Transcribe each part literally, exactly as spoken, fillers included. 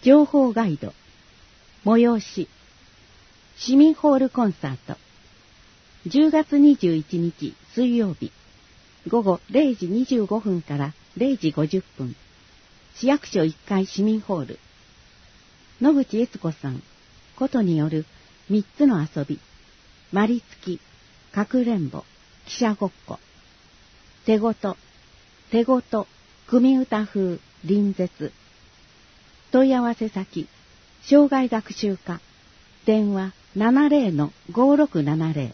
情報ガイド、催し、市民ホールコンサート、じゅうがつにじゅういちにち水曜日、午後れいじにじゅうごふんかられいじごじゅっぷん、市役所いっかい市民ホール。野口悦子さんことによるみっつの遊び、まりつき、かくれんぼ、汽車ごっこ、手ごと、手ごと、組歌風、臨絶。問い合わせ先、障害学習課、電話 ななぜろのごろくななぜろ。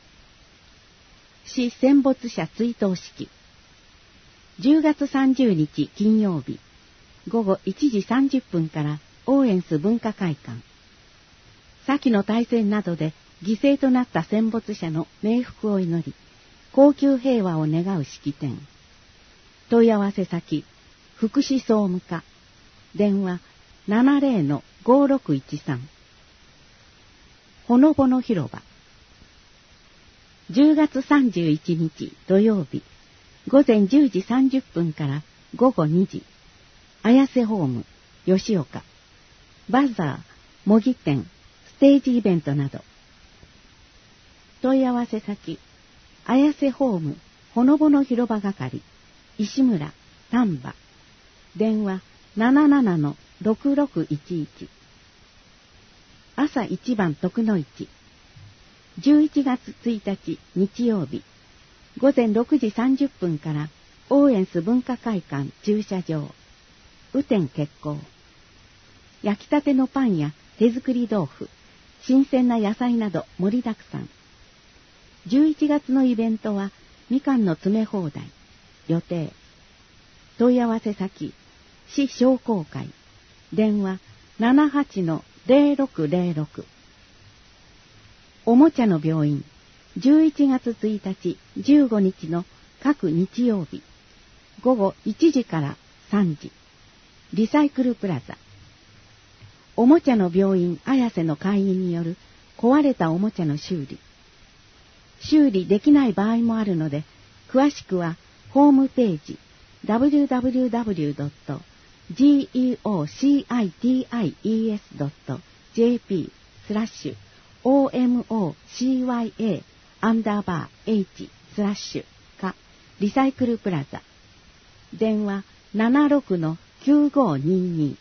市戦没者追悼式。じゅうがつさんじゅうにち金曜日、午後いちじさんじゅっぷんからオーエンス文化会館。先の大戦などで犠牲となった戦没者の冥福を祈り、恒久平和を願う式典。問い合わせ先、福祉総務課、電話 ななぜろのごろくいちさん。ほのぼの広場。じゅうがつさんじゅういちにち土曜日、午前じゅうじさんじゅっぷんからごごにじ、綾瀬ホーム、吉岡、バザー、模擬店、ステージイベントなど。問い合わせ先、綾瀬ホーム、ほのぼの広場係、石村、丹波、電話 ななななのろくろくいちいち。朝一番徳の市。じゅういちがつついたち日曜日、午前ろくじさんじゅっぷんからオーエンス文化会館駐車場。雨天決行。焼きたてのパンや手作り豆腐、新鮮な野菜など盛りだくさん。じゅういちがつのイベントはみかんの詰め放題。予定。問い合わせ先、市商工会。電話 ななはちのぜろろくぜろろく。おもちゃの病院。じゅういちがつついたちじゅうごにちの各日曜日、午後いちじからさんじ。リサイクルプラザ。おもちゃの病院綾瀬の会員による壊れたおもちゃの修理。修理できない場合もあるので、詳しくはホームページ ダブリューダブリューダブリュードットジーイーオーシーアイティーアイイーエスドットジェーピー スラッシュ オーエムオーシーワイエー アンダーバー H スラッシュかリサイクルプラザ。電話 ななろくのきゅうごにに。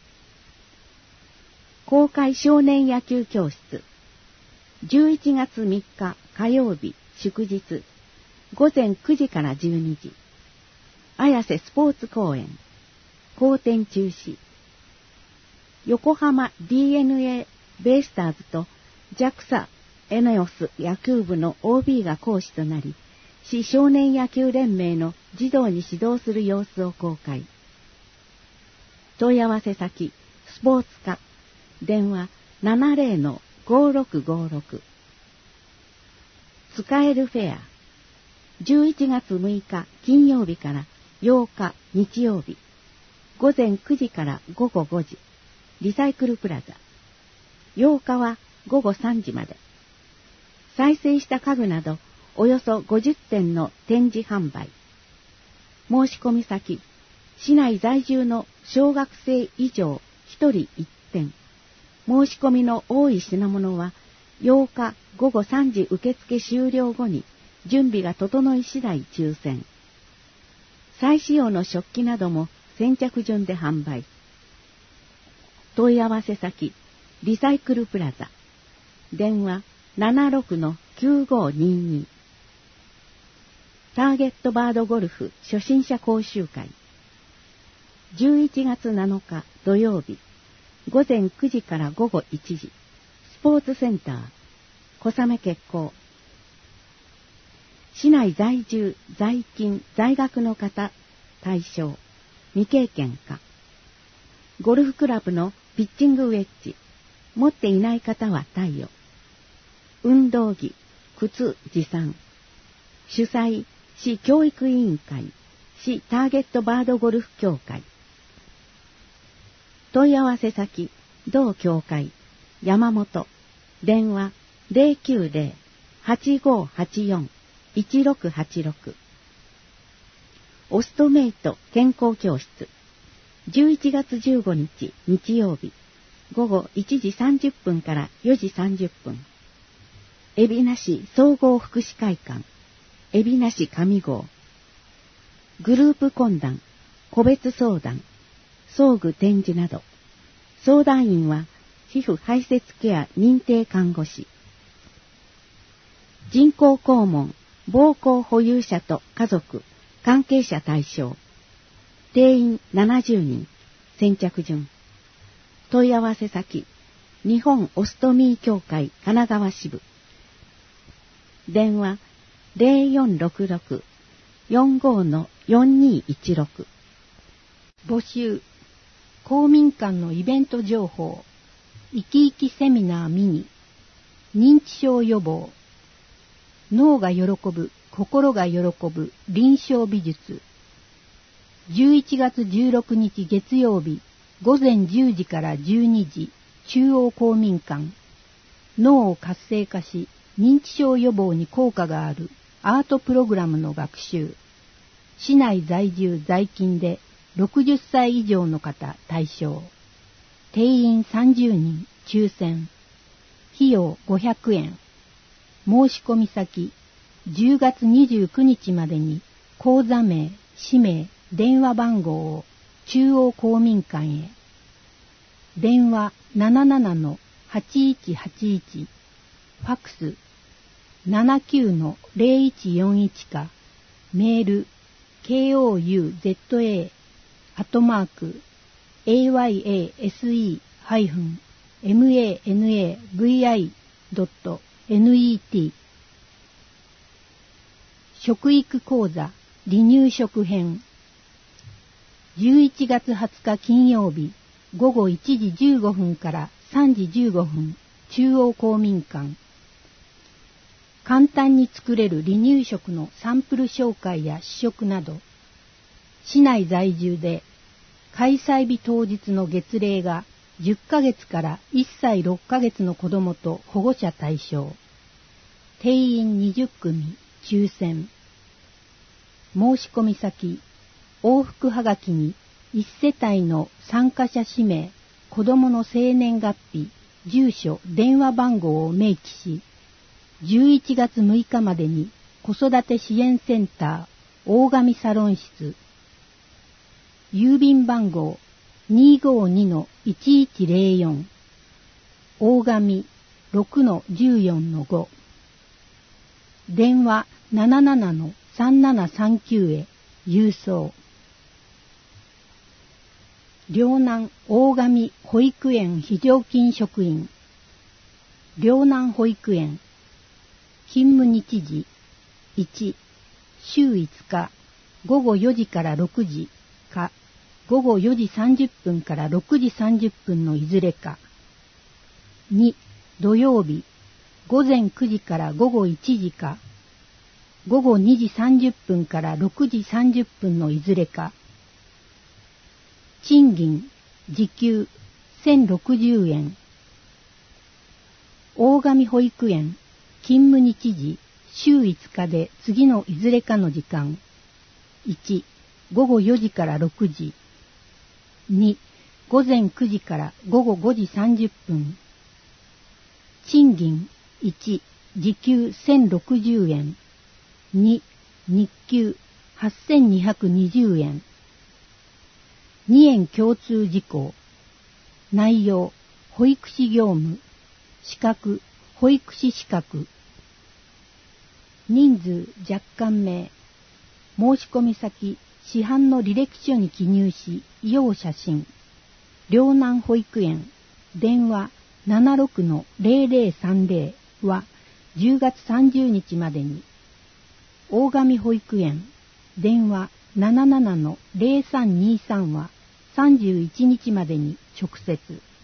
公開少年野球教室。じゅういちがつみっか火曜日祝日、午前くじからじゅうにじ。綾瀬スポーツ公園。後転中止。横浜 ディーエヌエー ベイスターズと ジャクサ エネオス野球部の オービー が講師となり、市少年野球連盟の児童に指導する様子を公開。問い合わせ先、スポーツ課。電話 ななぜろのごろくごろく。使えるフェア。じゅういちがつむいか金曜日からようか日曜日、午前くじからごごごじ。リサイクルプラザ。ようかはごごさんじまで。再生した家具などおよそごじゅってんの展示販売。申し込み先、市内在住の小学生以上ひとりいってん。申し込みの多い品物はようかごごさんじ受付終了後に準備が整い次第抽選。再使用の食器なども先着順で販売。問い合わせ先、リサイクルプラザ。電話 ななろくのきゅうごにに。ターゲットバードゴルフ初心者講習会。じゅういちがつなのか土曜日、午前くじからごごいちじ。スポーツセンター、小雨決行。市内在住、在勤、在学の方対象、未経験か。ゴルフクラブのピッチングウェッジ、持っていない方は貸与。運動着、靴持参。主催、市教育委員会、市ターゲットバードゴルフ協会。問い合わせ先、同協会、山本。電話 ゼロきゅうゼロ はちごはちよん いちろくはちろく。オストメイト健康教室。じゅういちがつじゅうごにち日曜日、 ごごいちじさんじゅっぷんからよじさんじゅっぷん。海老名市総合福祉会館、海老名市上郷。グループ懇談、個別相談、装具展示など。相談員は皮膚排泄ケア認定看護師。人工肛門、膀胱保有者と家族、関係者対象。定員ななじゅうにん。先着順。問い合わせ先、日本オストミー協会神奈川支部。電話 ゼロよんろくろく よんご よんにいちろく。 募集。公民館のイベント情報。生き生きセミナーミニ。認知症予防。脳が喜ぶ、心が喜ぶ臨床美術。じゅういちがつじゅうろくにち月曜日、ごぜんじゅうじからじゅうにじ、中央公民館。脳を活性化し、認知症予防に効果があるアートプログラムの学習。市内在住在勤でろくじゅっさい以上の方対象。定員さんじゅうにん抽選。費用ごひゃくえん。申し込み先、じゅうがつにじゅうくにちまでに口座名、氏名、電話番号を中央公民館へ。電話 ななななのはちいちはちいち、ファックス ななきゅうのゼロいちよんいち か、メール ケーオーユーゼットエー アットマーク エーワイエーエスイー ハイフン エムエーエヌエーブイアイ ドット ネット。食育講座離乳食編。じゅういちがつはつか金曜日、ごごいちじじゅうごふんからさんじじゅうごふん、中央公民館。簡単に作れる離乳食のサンプル紹介や試食など、市内在住で開催日当日の月齢がじゅっかげつからいっさいろっかげつの子どもと保護者対象。定員にじゅっくみ抽選。申し込み先、往復はがきにいち世帯の参加者氏名、子どもの生年月日、住所、電話番号を明記し、じゅういちがつむいかまでに子育て支援センター大神サロン室、郵便番号 にーごーにのいちいちゼロよん、大神 ろくのじゅうよんのご、電話 ななななのさんななさんきゅう へ郵送。両南大神保育園非常勤職員。両南保育園。勤務日時。いち、週いつか、ごごよじからろくじか、ごごよじさんじゅっぷんからろくじさんじゅっぷんのいずれか。に、土曜日、ごぜんくじからごごいちじか、ごごにじさんじゅっぷんからろくじさんじゅっぷんのいずれか。賃金、時給せんろくじゅうえん。大神保育園、勤務日時、週いつかで次のいずれかの時間。いち、ごごよじからろくじ。に、ごぜんくじからごごごじさんじゅっぷん。賃金、いち、時給せんろくじゅうえん。に、日給はっせんにひゃくにじゅうえん。にえん共通事項。内容、保育士業務。資格、保育士資格。人数、若干名。申し込み先、市販の履歴書に記入し、要写真。両南保育園。電話 ななろくのゼロゼロさんゼロ はじゅうがつさんじゅうにちまでに。大神保育園。電話 ななななのゼロさんにさん はさんじゅういちにちまでに直接。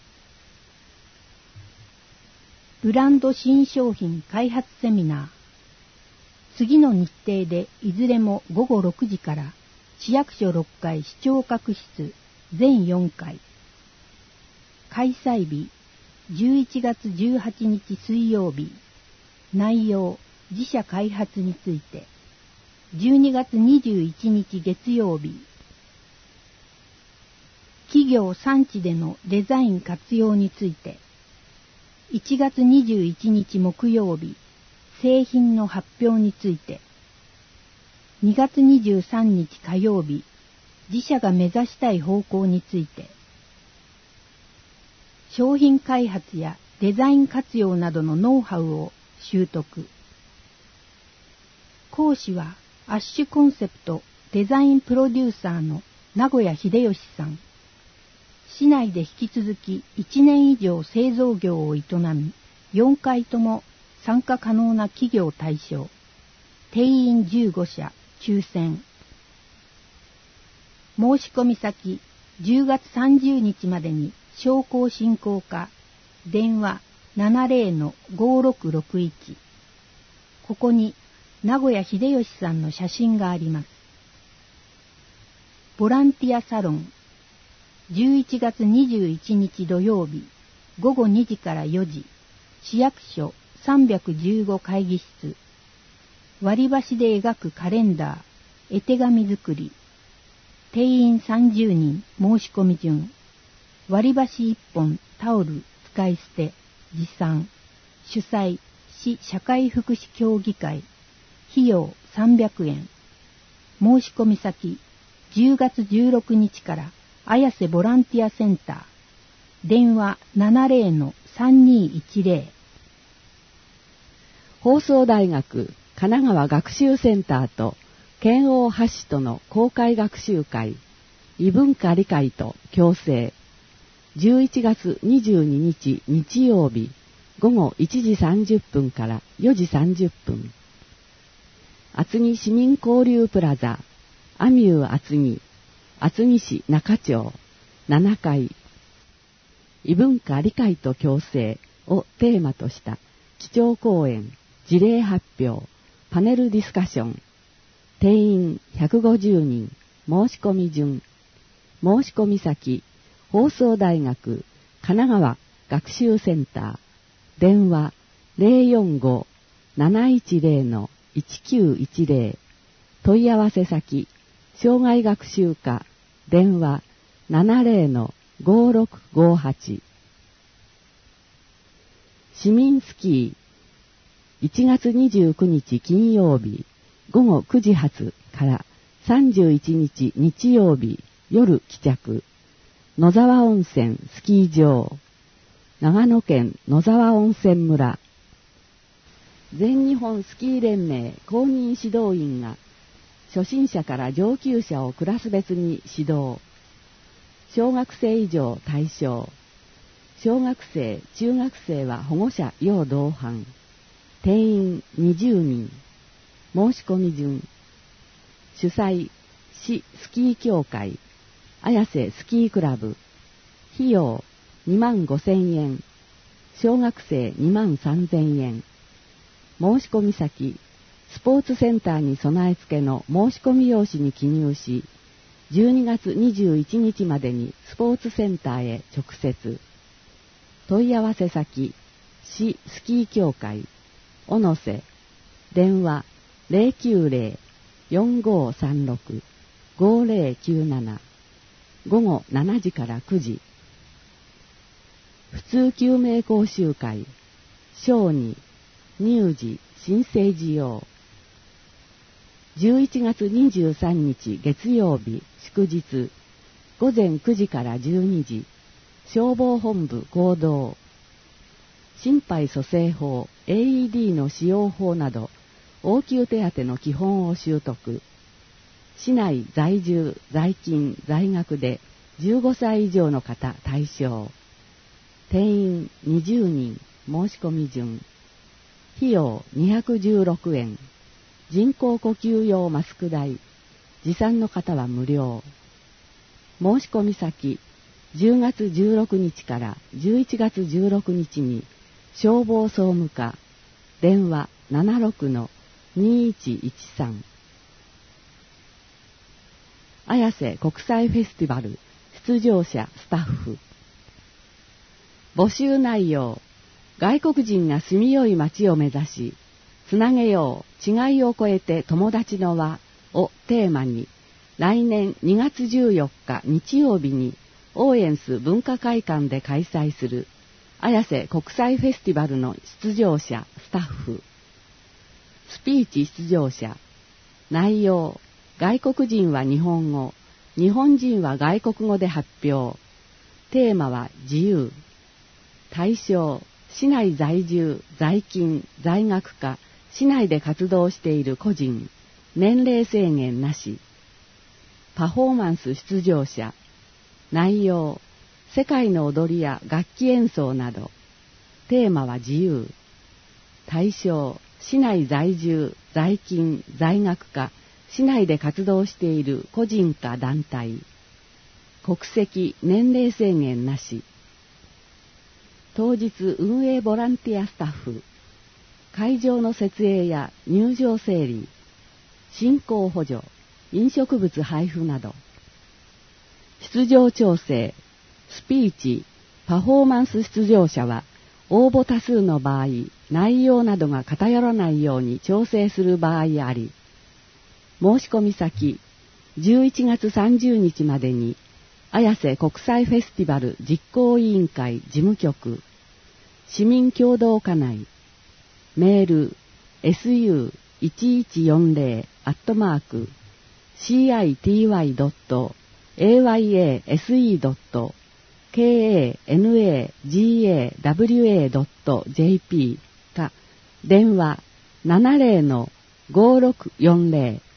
ブランド新商品開発セミナー。次の日程でいずれもごごろくじから市役所ろっかい市長閣室全よんかい。開催日じゅういちがつじゅうはちにち水曜日。内容自社開発について。じゅうにがつにじゅういちにち月曜日。 企業産地でのデザイン活用について、いちがつにじゅういちにち木曜日、製品の発表について、にがつにじゅうさんにち火曜日、自社が目指したい方向について、商品開発やデザイン活用などのノウハウを習得。講師はアッシュコンセプトデザインプロデューサーの名古屋秀義さん。市内で引き続きいちねん以上製造業を営み、よんかいとも参加可能な企業対象。定員じゅうごしゃ、抽選。申し込み先、じゅうがつさんじゅうにちまでに商工振興課、電話 ななぜろのごろくろくいち。ここに名古屋秀義さんの写真があります。ボランティアサロン、じゅういちがつにじゅういちにち土曜日、ごごにじからよじ、市役所さんびゃくじゅうご会議室。割り箸で描くカレンダー、絵手紙作り。定員さんじゅうにん、申し込み順。割り箸いっぽん、タオル、使い捨て、持参。主催、市社会福祉協議会。費用さんびゃくえん。申し込み先、じゅうがつじゅうろくにちから綾瀬ボランティアセンター。電話 ななぜろのさんにいちぜろ。 放送大学神奈川学習センターと県央発市との公開学習会、異文化理解と共生。じゅういちがつにじゅうににち日曜日、ごごいちじさんじゅっぷんからよじさんじゅっぷん。厚木市民交流プラザ、アミュー厚木、厚木市中町ななかい。異文化理解と共生をテーマとした基調講演、事例発表、パネルディスカッション。定員ひゃくごじゅうにん、申し込み順。申し込み先、放送大学神奈川学習センター。電話 ゼロよんご なないちぜろ のいちきゅういちぜろ。問い合わせ先、障害学習課。電話 ななぜろ のごろくごはち。市民スキー、いちがつにじゅうくにち金曜日、ごごくじ発からさんじゅういちにち日曜日夜帰着。野沢温泉スキー場。長野県野沢温泉村。全日本スキー連盟公認指導員が初心者から上級者をクラス別に指導。小学生以上対象。小学生、中学生は保護者要同伴。定員にじゅうにん。申し込み順。主催、市スキー協会、綾瀬スキークラブ。費用にまんごせんえん。小学生にまんさんぜんえん。申し込み先、スポーツセンターに備え付けの申し込み用紙に記入し、じゅうにがつにじゅういちにちまでにスポーツセンターへ直接。問い合わせ先、市スキー協会、小野瀬。電話ゼロきゅうゼロ よんごさんろく ごゼロきゅうなな。ごごしちじからくじ。普通救命講習会、小児、乳児、新生児用。じゅういちがつにじゅうさんにち月曜日、祝日、ごぜんくじからじゅうにじ、消防本部合同。心肺蘇生法、エーイーディー の使用法など、応急手当の基本を習得。市内在住、在勤、在学でじゅうごさい以上の方対象。定員にじゅうにん、申し込み順。費用にひゃくじゅうろくえん。人工呼吸用マスク代。持参の方は無料。申し込み先、じゅうがつじゅうろくにちからじゅういちがつじゅうろくにちに消防総務課。電話 ななろくのにいちいちさん。綾瀬国際フェスティバル出場者スタッフ。募集内容、外国人が住みよい街を目指し、つなげよう、違いを超えて友達の輪をテーマに、来年にがつじゅうよっか日曜日にオーエンス文化会館で開催する綾瀬国際フェスティバルの出場者スタッフ。スピーチ出場者。内容、外国人は日本語、日本人は外国語で発表。テーマは自由。対象、市内在住、在勤、在学科、市内で活動している個人、年齢制限なし。パフォーマンス出場者。内容、世界の踊りや楽器演奏など。テーマは自由。対象、市内在住、在勤、在学科、市内で活動している個人か団体。国籍、年齢制限なし。当日運営ボランティアスタッフ。会場の設営や入場整理、進行補助、飲食物配布など。出場調整、スピーチ、パフォーマンス出場者は応募多数の場合、内容などが偏らないように調整する場合あり、申し込み先、じゅういちがつさんじゅうにちまでに、綾瀬国際フェスティバル実行委員会事務局、市民共同課内、メール エスユーいちいちよんぜろ アットマーク シーアイティーワイドットエーワイエーエスイードットケーエーエヌエージーエーダブリューエードットジェーピー か電話 ななぜろのごろくよんぜろ